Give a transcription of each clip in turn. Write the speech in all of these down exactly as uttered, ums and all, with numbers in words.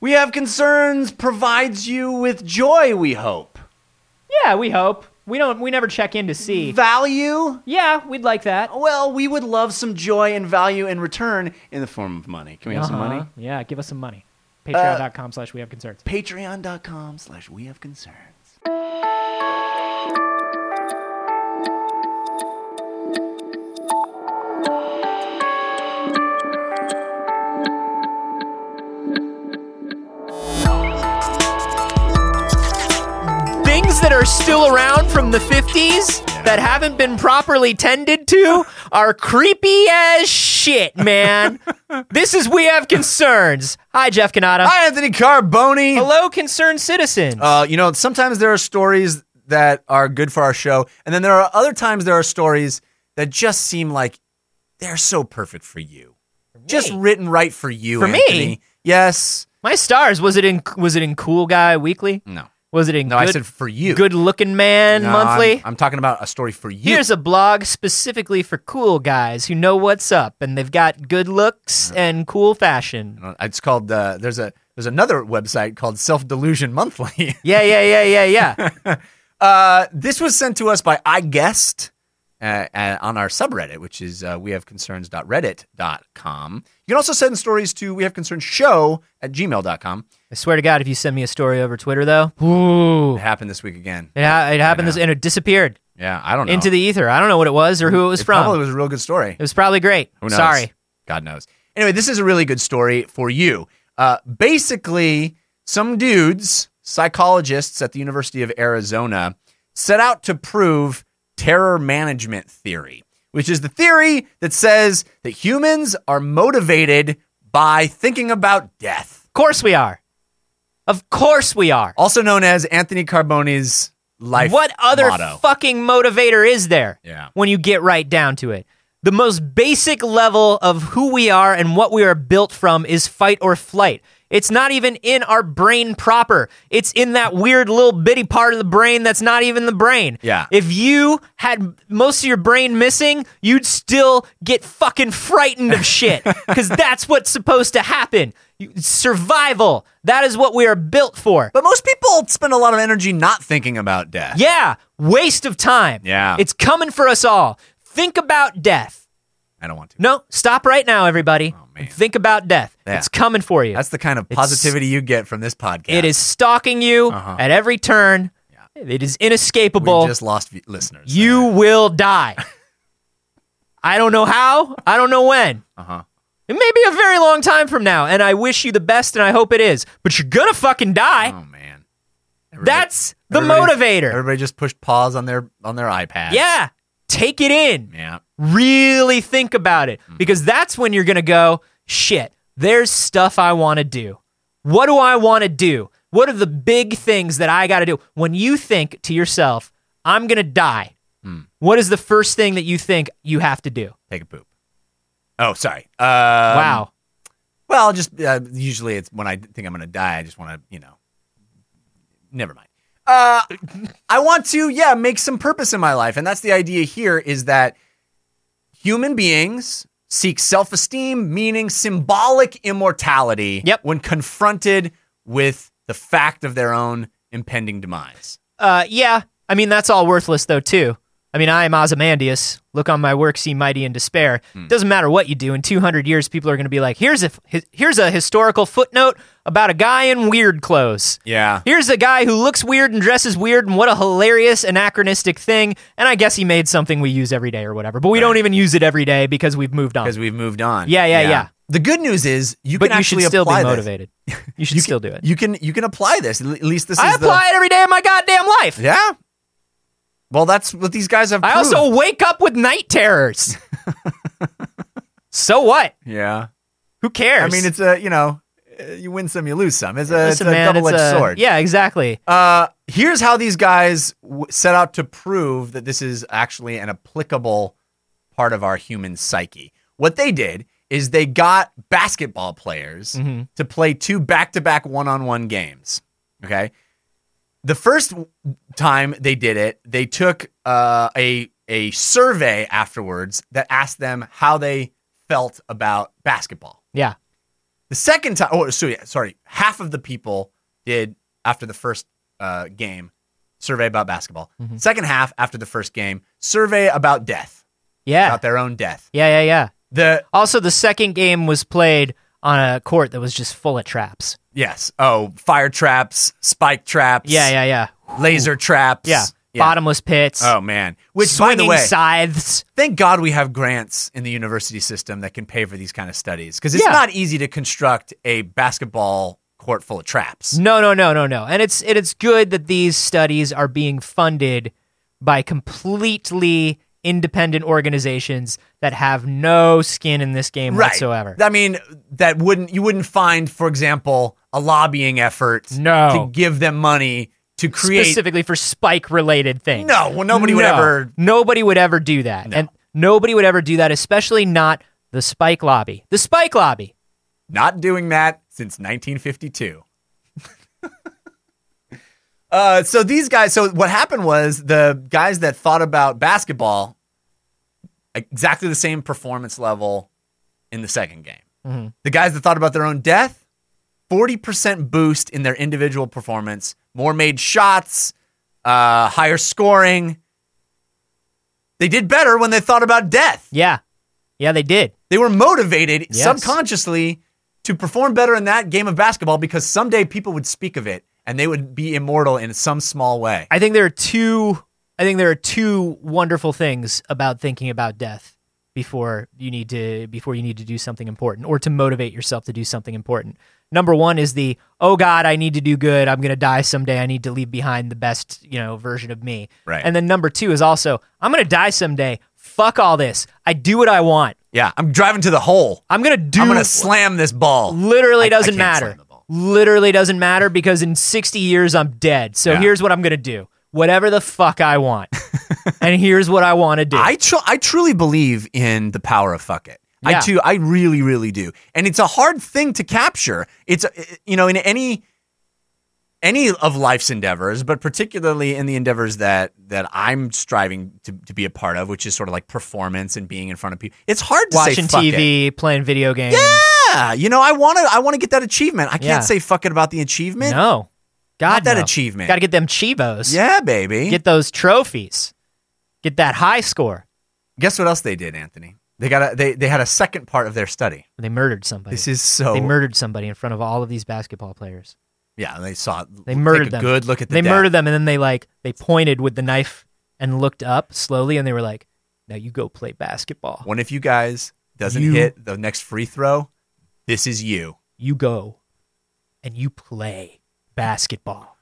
We Have Concerns provides you with joy, we hope. Yeah, we hope. We don't. We never check in to see. Value? Yeah, we'd like that. Well, we would love some joy and value in return in the form of money. Can we have uh-huh. some money? Yeah, give us some money. Patreon.com slash we have concerns. Patreon.com slash we have concerns. Things that are still around from the fifties Yeah. that haven't been properly tended to are creepy as shit, man. This is We Have Concerns. Hi, Jeff Canada. Hi, Anthony Carboni. Hello, concerned citizens. Uh, you know, sometimes there are stories that are good for our show, and then there are other times there are stories that just seem like they're so perfect for you. Just written right for you, For Anthony. me? Yes. My stars. Was it in? Was it in Cool Guy Weekly? No. Was it in? No, good, I said for you. Good Looking Man No, Monthly. I'm, I'm talking about a story for you. Here's a blog specifically for cool guys who know what's up, and they've got good looks and cool fashion. Uh, It's called. Uh, there's a. There's another website called Self Delusion Monthly. Yeah, yeah, yeah, yeah, yeah. uh, this was sent to us by I Guessed uh, uh, on our subreddit, which is uh, we have concerns dot reddit dot com. You can also send stories to we have concerns show at gmail dot com. I swear to God, if you send me a story over Twitter, though, ooh, It happened this week again. it, ha- it happened Yeah. this, and it disappeared Yeah, I don't know. into the ether. I don't know what it was or who it was it from. probably was a real good story. It was probably great. Who knows? Sorry. God knows. Anyway, this is a really good story for you. Uh, basically, some dudes, psychologists at the University of Arizona, set out to prove terror management theory, which is the theory that says that humans are motivated by thinking about death. Of course we are. Of course we are. Also known as Anthony Carboni's life What other motto. fucking motivator is there? Yeah. When you get right down to it. The most basic level of who we are and what we are built from is fight or flight. It's not even in our brain proper. It's in that weird little bitty part of the brain that's not even the brain. Yeah. If you had most of your brain missing, you'd still get fucking frightened of shit because that's what's supposed to happen. You- Survival. That is what we are built for. But most people spend a lot of energy not thinking about death. Yeah, waste of time. Yeah. It's coming for us all. Think about death. I don't want to. No, stop right now, everybody. Oh, man. Think about death. Yeah. It's coming for you. That's the kind of positivity you get from this podcast. It is stalking you Uh-huh. at every turn. Yeah. It is inescapable. We just lost v- listeners. You will die. I don't know how. I don't know when. Uh-huh. It may be a very long time from now, and I wish you the best, and I hope it is. But you're gonna fucking die. Oh man. Everybody- That's the everybody- motivator. Everybody just pushed pause on their on their iPad. Yeah. Take it in. Yeah. Really think about it, because that's when you're going to go, shit, there's stuff I want to do. What do I want to do? What are the big things that I got to do? When you think to yourself, I'm going to die, Hmm. what is the first thing that you think you have to do? Take a poop. Oh, sorry. Um, Wow. Well, just uh, usually it's when I think I'm going to die, I just want to, you know, never mind. Uh, I want to, yeah, make some purpose in my life. And that's the idea here, is that human beings seek self-esteem, meaning symbolic immortality Yep. when confronted with the fact of their own impending demise. Uh, yeah, I mean, that's all worthless, though, too. I mean, I am Ozymandias. Look on my work, see mighty in despair. Hmm. Doesn't matter what you do. In two hundred years, people are going to be like, here's a, here's a historical footnote about a guy in weird clothes. Yeah. Here's a guy who looks weird and dresses weird, and what a hilarious anachronistic thing. And I guess he made something we use every day or whatever, but we Right. don't even use it every day because we've moved on. Because we've moved on. Yeah, yeah, yeah. The good news is you But can you should actually still be apply this. motivated. You should You still can, do it. You can you can apply this. At least this I is apply it every day of my goddamn life. the Yeah. Well, that's what these guys have I proved. also wake up with night terrors. So what? Yeah. Who cares? I mean, it's a, you know, uh, you win some, you lose some. It's a, Listen, it's a man, double-edged it's a- sword. Yeah, exactly. Uh, here's how these guys w- set out to prove that this is actually an applicable part of our human psyche. What they did is they got basketball players Mm-hmm. to play two back-to-back one-on-one games. Okay? The first time they did it, they took uh, a a survey afterwards that asked them how they felt about basketball. Yeah. The second time, oh, so yeah, sorry, half of the people did after the first uh, game survey about basketball. Mm-hmm. Second half after the first game survey about death, Yeah. about their own death. Yeah, yeah, yeah. The Also, the second game was played on a court that was just full of traps. yes, oh, fire traps, spike traps, Yeah, yeah, yeah. laser traps, Yeah. Bottomless pits. Oh man, which by swinging the way, scythes. thank God we have grants in the university system that can pay for these kind of studies because it's Yeah. not easy to construct a basketball court full of traps. No, no, no, no, no. And it's it, it's good that these studies are being funded by completely independent organizations that have no skin in this game Right. whatsoever. I mean, that wouldn't you wouldn't find, for example, a lobbying effort No. to give them money to create. Specifically for spike related things. No, well, nobody would No. ever. Nobody would ever do that. No. And nobody would ever do that, especially not the spike lobby. The spike lobby. Not doing that since nineteen fifty-two. uh, so these guys, so what happened was the guys that thought about basketball, exactly the same performance level in the second game. Mhm. The guys that thought about their own death, forty percent boost in their individual performance, more made shots, uh, higher scoring. They did better when they thought about death. Yeah. Yeah, they did. They were motivated Yes. subconsciously to perform better in that game of basketball because someday people would speak of it and they would be immortal in some small way. I think there are two I think there are two wonderful things about thinking about death before you need to before you need to do something important or to motivate yourself to do something important. Number one is the, oh God, I need to do good. I'm going to die someday. I need to leave behind the best, you know, version of me. Right. And then number two is also, I'm going to die someday. Fuck all this. I do what I want. Yeah, I'm driving to the hole. I'm going to do I'm going to slam this ball. Literally I- I doesn't can't matter. slam the ball. Literally doesn't matter because in sixty years I'm dead. So Yeah. here's what I'm going to do. Whatever the fuck I want. And here's what I want to do. I tr- I truly believe in the power of fuck it. Yeah. I too I really really do. And it's a hard thing to capture. It's a- you know in any any of life's endeavors, but particularly in the endeavors that that I'm striving to, to be a part of, which is sort of like performance and being in front of people. It's hard to Watching say fuck T it. V, playing video games. Yeah, you know, I want to I want to get that achievement. I can't Yeah. say fuck it about the achievement. No. God, Not that no. achievement. Got to get them Chivos. Yeah, baby. Get those trophies. Get that high score. Guess what else they did, Anthony? They got a, they they had a second part of their study. They murdered somebody. This is so They murdered somebody in front of all of these basketball players. Yeah, they saw They murdered take a them. good look at the They death. murdered them, and then they like they pointed with the knife and looked up slowly, and they were like, "Now you go play basketball. One of you guys doesn't You- hit the next free throw, this is you. You go, and you play basketball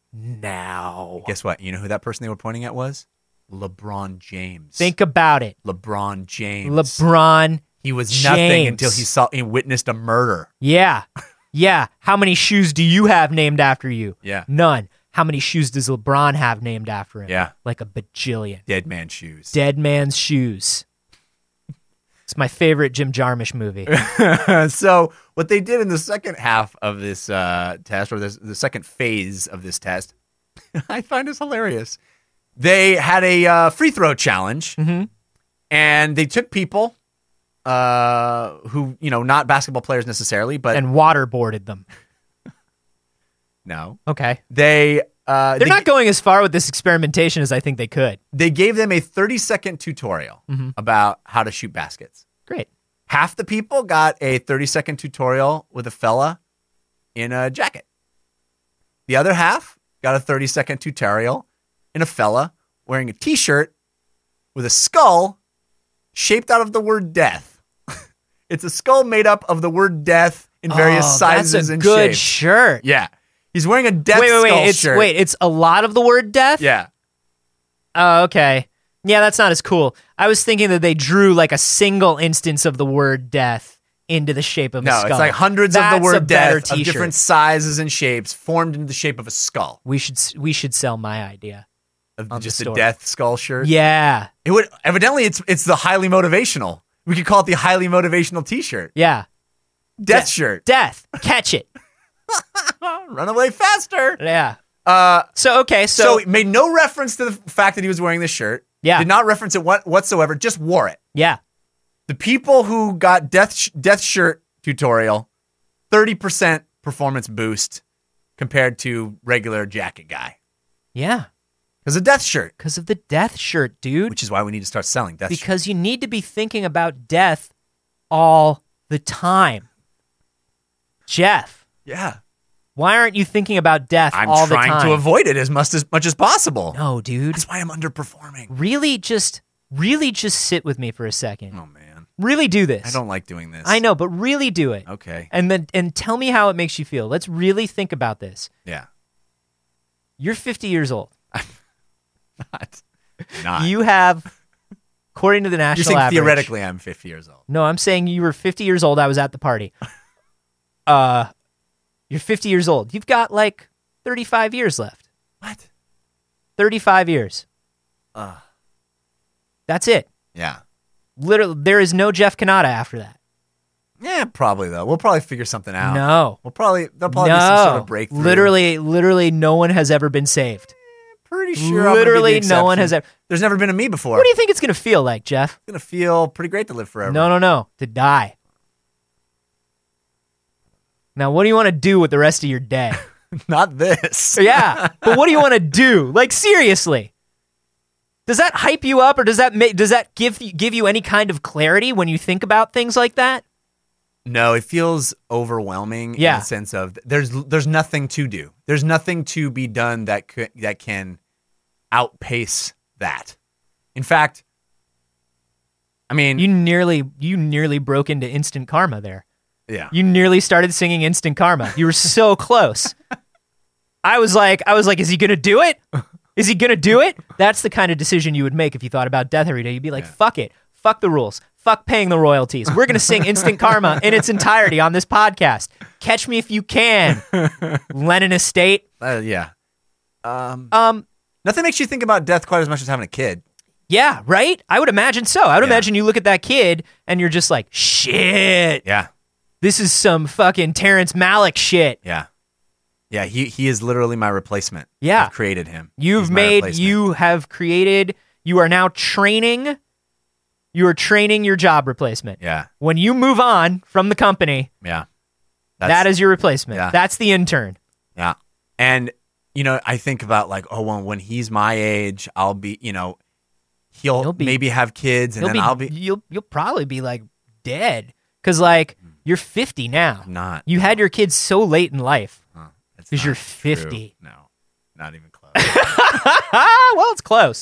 now." Guess what? You know who that person they were pointing at was? LeBron James. Think about it, LeBron James. LeBron. He was nothing James. until he saw he witnessed a murder. Yeah, yeah. How many shoes do you have named after you? Yeah. None. How many shoes does LeBron have named after him? Yeah. Like a bajillion. Dead man shoes. Dead man's shoes. It's my favorite Jim Jarmusch movie. So what they did in the second half of this uh, test, or this, the second phase of this test, I find is hilarious. They had a uh, free throw challenge, Mm-hmm. and they took people uh, who, you know, not basketball players necessarily, but And waterboarded them. no, Okay. they uh, They're they, not going as far with this experimentation as I think they could. they gave them a thirty second tutorial Mhm. about how to shoot baskets. Great. Half the people got a thirty second tutorial with a fella in a jacket. The other half got a thirty second tutorial in a fella wearing a t-shirt with a skull shaped out of the word death. It's a skull made up of the word death in various Oh, sizes that's a and good shapes. shirt. Yeah. He's wearing a death wait, wait, skull wait. It's shirt. wait, it's a lot of the word death? Yeah. Oh, okay. Yeah, that's not as cool. I was thinking that they drew like a single instance of the word death into the shape of a No, skull. it's like hundreds That's of the a word better death of t-shirt. different sizes and shapes formed into the shape of a skull. We should we should sell my idea. Of On the just a store. death skull shirt. Yeah. It would evidently it's it's the highly motivational. We could call it the highly motivational t-shirt. Yeah. Death Death. shirt. Death. Catch it. Run away faster. Yeah. Uh So okay, so, so, it made no reference to the fact that he was wearing this shirt. Yeah. Did not reference it what, whatsoever, just wore it. yeah. The people who got death sh- death shirt tutorial thirty percent performance boost compared to regular jacket guy. Yeah. Because of death shirt. Because of the death shirt, dude. Which is why we need to start selling death shirts. Because you need to be thinking about death all the time. Jeff. Yeah. Why aren't you thinking about death I'm all the time? I'm trying to avoid it as much as much as possible. No, dude. That's why I'm underperforming. Really just, really just sit with me for a second. Oh, man. Really do this. I don't like doing this. I know, but really do it. Okay. And then and tell me how it makes you feel. Let's really think about this. Yeah. You're fifty years old. Not. Not. You have, according to the You're national saying average. theoretically I'm fifty years old. No, I'm saying you were fifty years old. I was at the party. uh, you're fifty years old. You've got like thirty-five years left. What? thirty-five years. Uh, That's it. yeah. Literally, there is no Jeff Kanata after that. Yeah, probably, though. We'll probably figure something out. No. We'll probably, there'll probably no. be some sort of breakthrough. Literally, literally, no one has ever been saved. Pretty sure I'm Literally, gonna be the no one has exception. ever. There's never been a me before. What do you think it's going to feel like, Jeff? It's going to feel pretty great to live forever. No, no, no. To die. Now, what do you want to do with the rest of your day? Not this. Yeah, but what do you want to do? Like, seriously. Does that hype you up, or does that make, does that give you, give you any kind of clarity when you think about things like that? No, it feels overwhelming Yeah. in the sense of there's there's nothing to do. There's nothing to be done that could that can outpace that. In fact, I mean, You nearly you nearly broke into instant karma there. yeah. You nearly started singing instant karma. You were so close. I was like, I was like, is he gonna do it? Is he gonna do it? That's the kind of decision you would make if you thought about death every day. You'd be like, Yeah. fuck it, fuck the rules, fuck paying the royalties. We're gonna sing instant karma in its entirety on this podcast. Catch me if you can, Lennon Estate. Uh, yeah. Um, Um, nothing makes you think about death quite as much as having a kid. yeah, right. I would imagine so. I would Yeah. imagine you look at that kid and you're just like, shit. Yeah. This is some fucking Terrence Malick shit. Yeah. Yeah, he he is literally my replacement. Yeah. I've created him. You've He's my made, replacement. you have created, you are now training, you are training your job replacement. Yeah. When you move on from the company, Yeah. that is your replacement. Yeah. That's the intern. Yeah. And, you know, I think about like, oh, well, when he's my age, I'll be, you know, he'll, He'll be- maybe have kids and You'll then be, I'll be you'll, you'll probably be like dead. Cause like, you're fifty now. not. You had your kids so late in life. Huh, that's 'Cause you're not true. fifty. No, not even close. Well, it's close.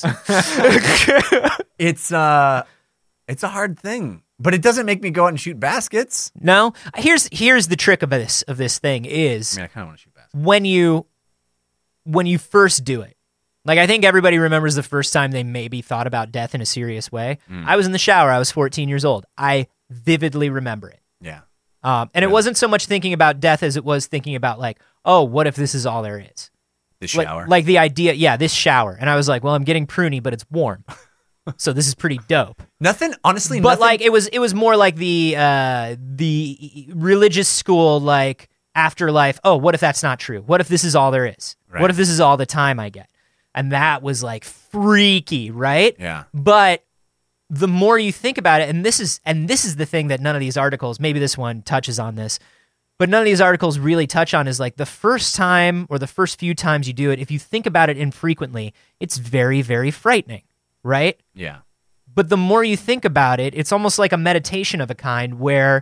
it's, uh, it's a hard thing, but it doesn't make me go out and shoot baskets. No, here's, here's the trick of this, of this thing is I mean, I kind of want to shoot baskets. when you, when you first do it. Like, I think everybody remembers the first time they maybe thought about death in a serious way. Mm. I was in the shower. I was fourteen years old. I vividly remember it. Yeah. Um, and it Yeah. wasn't so much thinking about death as it was thinking about, like, oh, what if this is all there is? The Like- shower. Like, the idea, yeah, this shower. And I was like, well, I'm getting pruny, but it's warm. So this is pretty dope. nothing, honestly, But nothing. like, it was it was more like the uh, the religious school, like, afterlife. Oh, what if that's not true? What if this is all there is? Right. What if this is all the time I get? And that was like freaky, right? yeah. But the more you think about it, and this is and this is the thing that none of these articles, maybe this one touches on this, but none of these articles really touch on is like the first time or the first few times you do it, if you think about it infrequently, it's very, very frightening, right? Yeah. But the more you think about it, it's almost like a meditation of a kind where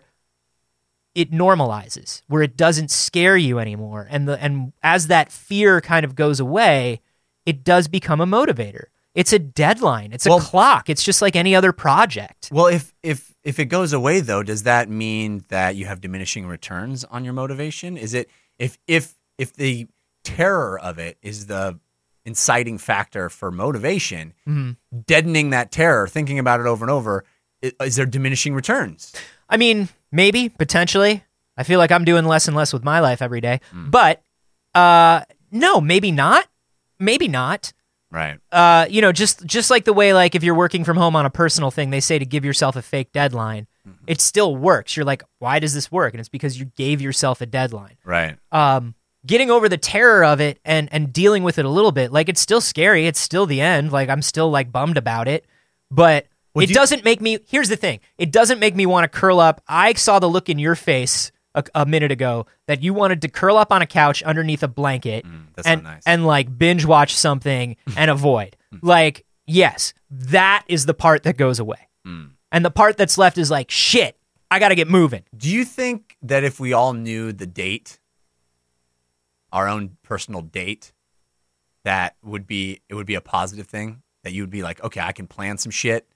it normalizes, where it doesn't scare you anymore. And the and as that fear kind of goes away, it does become a motivator. It's a deadline. It's a Well- clock. It's just like any other project. Well, if if if it goes away though, does that mean that you have diminishing returns on your motivation? Is it if if if the terror of it is the inciting factor for motivation, Mhm. deadening that terror, thinking about it over and over, i- is there diminishing returns? I mean, maybe, potentially. I feel like I'm doing less and less with my life every day. Mm. But uh, no, maybe not. Maybe not. Right. Uh, you know, just just like the way, like, if you're working from home on a personal thing, they say to give yourself a fake deadline. Mm-hmm. It still works. You're like, why does this work? And it's because you gave yourself a deadline. Right. Um, getting over the terror of it and and dealing with it a little bit, like, it's still scary. It's still the end. Like, I'm still like bummed about it, but Would it you- doesn't make me. Here's the thing: it doesn't make me want to curl up. I saw the look in your face a, a minute ago that you wanted to curl up on a couch underneath a blanket Mm, that's and so nice. and like binge watch something and avoid. Like, yes, that is the part that goes away. Mm. And the part that's left is like, shit, I got to get moving. Do you think that if we all knew the date, our own personal date, that would be it would be a positive thing? That you would be like, okay, I can plan some shit.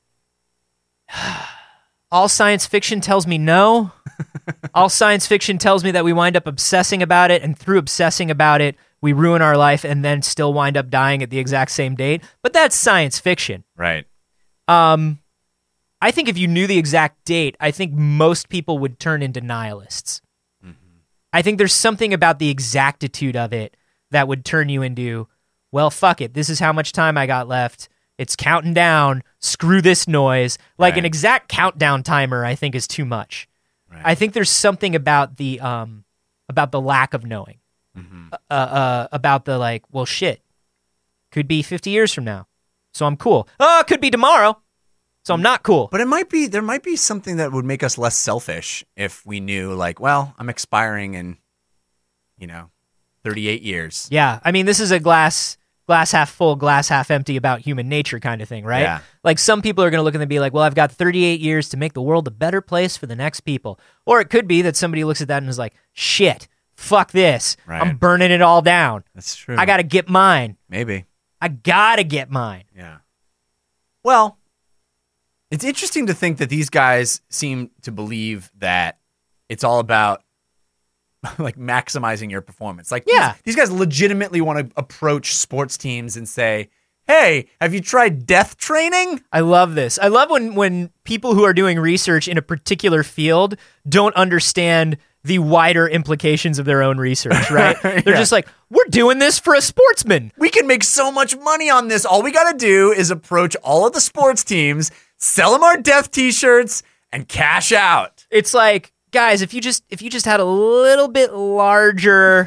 All science fiction tells me no. All science fiction tells me that we wind up obsessing about it, and through obsessing about it, we ruin our life and then still wind up dying at the exact same date. But that's science fiction. Right. Um, I think if you knew the exact date, I think most people would turn into nihilists. Mm-hmm. I think there's something about the exactitude of it that would turn you into, well, fuck it. This is how much time I got left. It's counting down. Screw this noise. Like Right. an exact countdown timer, I think is too much. Right. I think there's something about the um about the lack of knowing. Mm-hmm. Uh, uh about the like, well, shit. Could be fifty years from now. So I'm cool. Oh, could be tomorrow. So I'm not cool. But it might be there might be something that would make us less selfish if we knew, like, well, I'm expiring in, you know, thirty-eight years. Yeah, I mean, this is a glass glass half full, glass half empty about human nature kind of thing, right? Yeah. Like some people are going to look and be like, well, I've got thirty-eight years to make the world a better place for the next people. Or it could be that somebody looks at that and is like, shit, fuck this. Right. I'm burning it all down. That's true. I got to get mine. Maybe. I got to get mine. Yeah. Well, it's interesting to think that these guys seem to believe that it's all about like maximizing your performance. Like, Yeah. these, these guys legitimately want to approach sports teams and say, hey, have you tried death training? I love this. I love when, when people who are doing research in a particular field don't understand the wider implications of their own research, right? They're Yeah. just like, we're doing this for a sportsman. We can make so much money on this. All we got to do is approach all of the sports teams, sell them our death t-shirts, and cash out. It's like, guys, if you just if you just had a little bit larger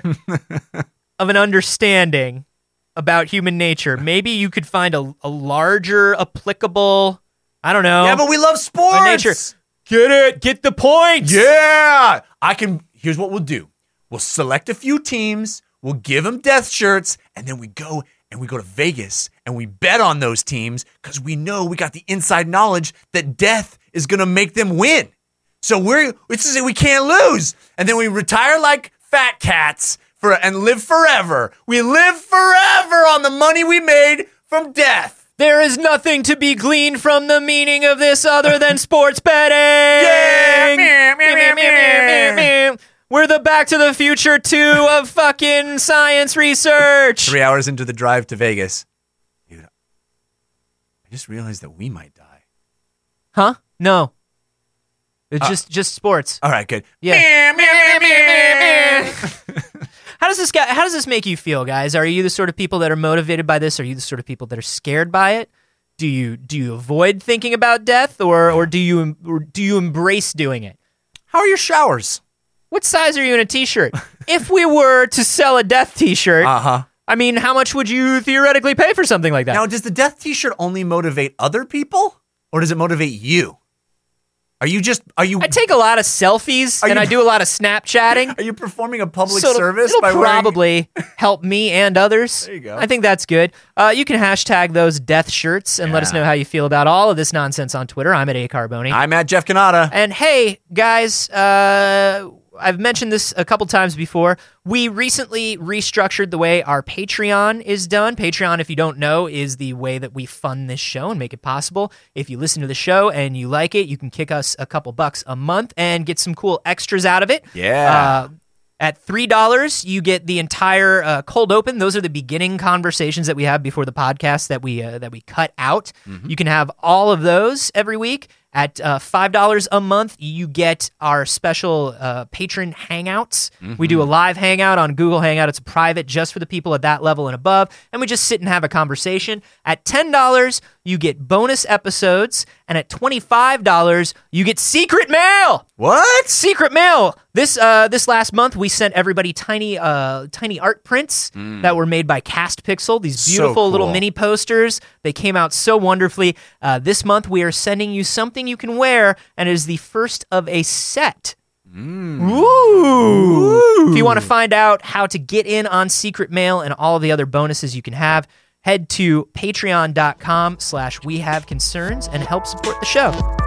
of an understanding about human nature, maybe you could find a, a larger applicable, I don't know. Yeah, but we love sports. by nature. Get it? Get the points. Yeah. I can. Here's what we'll do. We'll select a few teams. We'll give them death shirts. And then we go and we go to Vegas and we bet on those teams because we know we got the inside knowledge that death is going to make them win. So we're, it's just, we can't lose. And then we retire like fat cats for and live forever. We live forever on the money we made from death. There is nothing to be gleaned from the meaning of this other than sports betting. Yeah. Meh, meh, meh, meh. We're the Back to the Future two of fucking science research. Three hours into the drive to Vegas. Dude, I just realized that we might die. Huh? No. It's Uh, just just sports. All right, good. Yeah. How does this guy, how does this make you feel, guys? Are you the sort of people that are motivated by this? Are you the sort of people that are scared by it? Do you do you avoid thinking about death, or or do you or do you embrace doing it? How are your showers? What size are you in a t-shirt? If we were to sell a death t-shirt, Uh huh. I mean, how much would you theoretically pay for something like that? Now, does the death T-shirt only motivate other people, or does it motivate you? Are you just are you I take a lot of selfies Are and you- I do a lot of Snapchatting. are you performing a public So it'll- service it'll by wearing? probably help me and others. There you go. I think that's good. Uh, you can hashtag those death shirts and let us Yeah. know how you feel about all of this nonsense on Twitter. I'm at A Carboni. I'm at Jeff Canada. And hey, guys, uh, I've mentioned this a couple times before. We recently restructured the way our Patreon is done. Patreon, if you don't know, is the way that we fund this show and make it possible. If you listen to the show and you like it, you can kick us a couple bucks a month and get some cool extras out of it. Yeah. Uh, At three dollars, you get the entire uh, cold open. Those are the beginning conversations that we have before the podcast that we uh, that we cut out. You can have all of those every week. At uh, five dollars a month, you get our special uh, patron hangouts. We do a live hangout on Google Hangout. It's private just for the people at that level and above, and we just sit and have a conversation. At ten dollars, you get bonus episodes, and at twenty-five dollars, you get secret mail. What? Secret mail. This uh this last month we sent everybody tiny uh tiny art prints that were made by Cast Pixel. These So beautiful little cool. mini posters. They came out so wonderfully. Uh, this month we are sending you something you can wear, and it is the first of a set Ooh. If you want to find out how to get in on Secret Mail and all the other bonuses you can have, head to patreon.com slash we have concerns and help support the show.